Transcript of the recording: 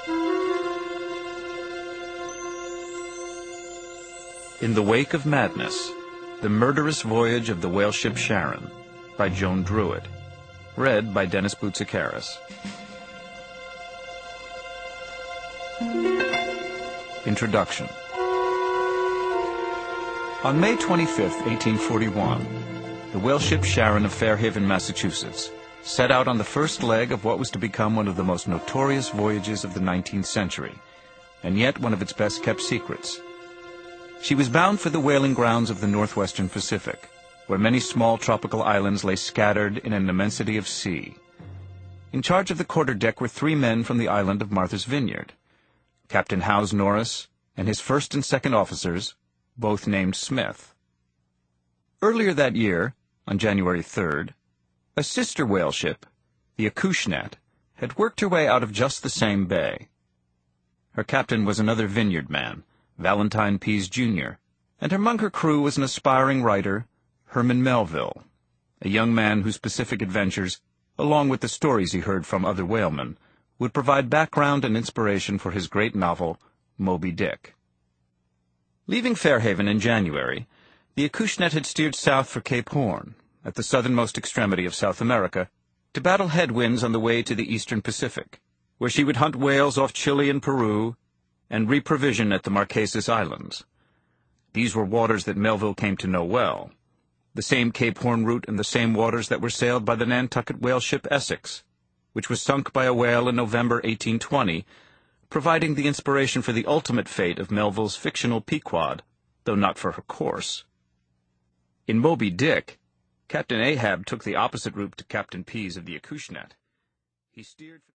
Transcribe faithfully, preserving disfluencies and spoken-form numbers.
In the Wake of Madness, The Murderous Voyage of the Whaleship Sharon, by Joan Druitt. Read by Dennis Boutsikaris. Introduction. On May twenty-fifth, eighteen forty-one, the whaleship Sharon of Fairhaven, Massachusetts, set out on the first leg of what was to become one of the most notorious voyages of the nineteenth century, and yet one of its best-kept secrets. She was bound for the whaling grounds of the northwestern Pacific, where many small tropical islands lay scattered in an immensity of sea. In charge of the quarterdeck were three men from the island of Martha's Vineyard, Captain Howes Norris and his first and second officers, both named Smith. Earlier that year, on January third, a sister whaleship, the Acushnet, had worked her way out of just the same bay. Her captain was another Vineyard man, Valentine Pease, Junior, and among her crew was an aspiring writer, Herman Melville, a young man whose Pacific adventures, along with the stories he heard from other whalemen, would provide background and inspiration for his great novel, Moby Dick. Leaving Fairhaven in January, the Acushnet had steered south for Cape Horn, at the southernmost extremity of South America, to battle headwinds on the way to the eastern Pacific, where she would hunt whales off Chile and Peru, and reprovision at the Marquesas Islands. These were waters that Melville came to know well, the same Cape Horn route and the same waters that were sailed by the Nantucket whaleship Essex, which was sunk by a whale in November eighteen twenty, providing the inspiration for the ultimate fate of Melville's fictional Pequod, though not for her course. In Moby Dick, Captain Ahab took the opposite route to Captain Pease of the Acushnet. He steered